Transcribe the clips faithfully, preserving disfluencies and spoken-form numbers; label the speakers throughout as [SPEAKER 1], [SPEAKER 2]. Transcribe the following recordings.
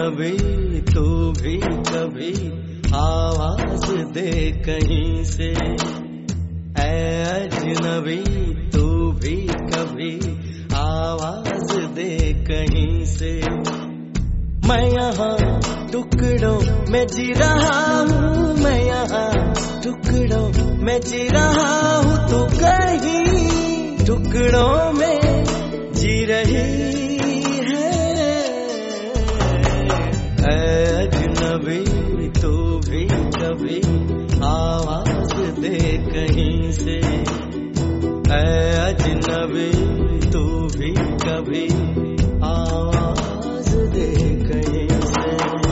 [SPEAKER 1] अजनबी तू भी कभी आवाज दे कहीं से, ऐ अजनबी तू भी कभी आवाज दे कहीं से। मैं यहाँ टुकड़ों में जी रहा हूँ, मैं यहाँ टुकड़ों में जी रहा हूँ, तू कहीं टुकड़ों में जी रही है। ऐ अजनबी तू भी कभी आवाज दे कहीं से, ऐ अजनबी तू भी कभी आवाज दे कहीं से।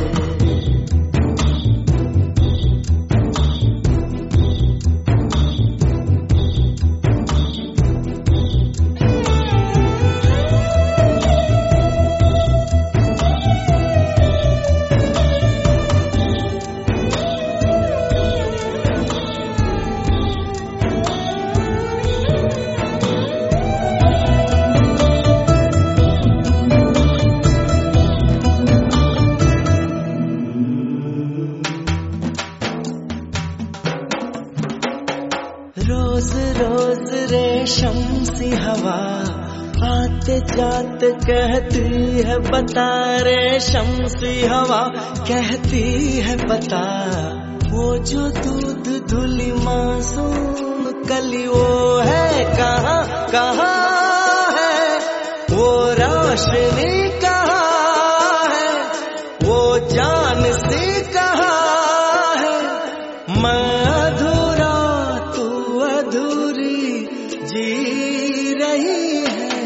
[SPEAKER 1] रोज रोज रेशम सी हवा आते जाते कहती है बता, रेशम सी हवा कहती है बता, वो जो दूध धुली मासूम कली वो है कहाँ कहाँ है, वो रोशनी कहाँ है, वो जान सी कहाँ है। मैं अधूरा अधूरी जी रही है।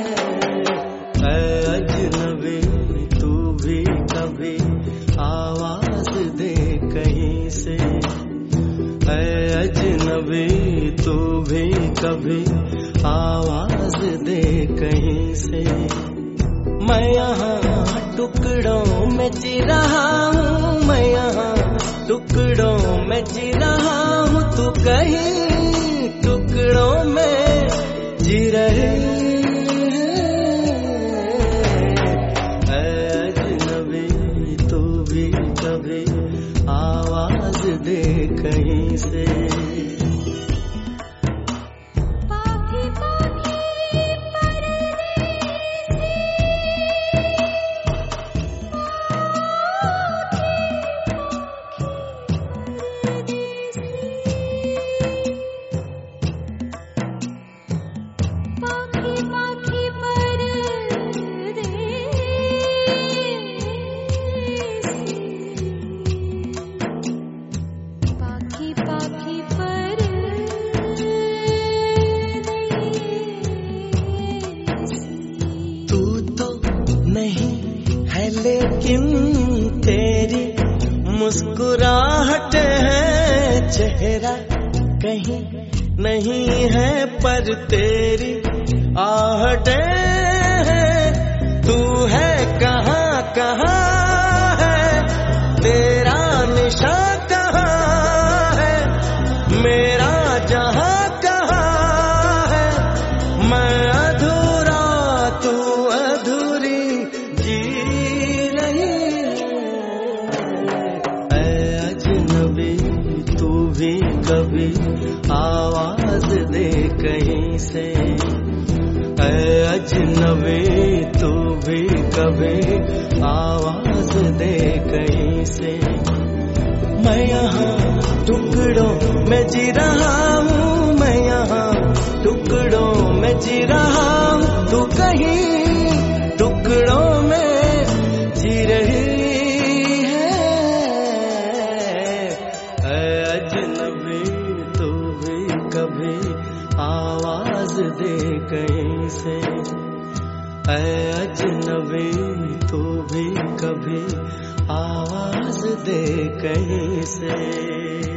[SPEAKER 1] ऐ अजनबी तू भी कभी आवाज दे कहीं से, ऐ अजनबी तू भी कभी आवाज दे कहीं से। मैं यहाँ टुकड़ों में जी रहा हूँ, मैं यहाँ टुकड़ों में जी रहा हूँ, तू कहीं टुकड़ों में जी रही है। ऐ अजनबी तू भी कभी आवाज दे कहीं से। नहीं है लेकिन तेरी मुस्कुराहट है, चेहरा कहीं नहीं है पर तेरी आहटें हैं। तू है कहाँ कहाँ है, तेरा निशान कहाँ है, मेरा जहाँ कहाँ है। मैं अधूरा तू अधूरी जी रही है। ऐ अजनबी तू भी कभी आवाज दे कहीं से, ऐ अजनबी तू भी कभी आवाज दे कहीं से। मैं यहाँ टुकड़ों में जी रहा हूँ, मैं यहाँ टुकड़ों में जी रहा हूँ, तू कहीं टुकड़ों में जी रही है। ऐ अजनबी तू भी कभी आवाज दे कहीं से, ऐ अजनबी तू भी कभी आवाज दे कहीं से।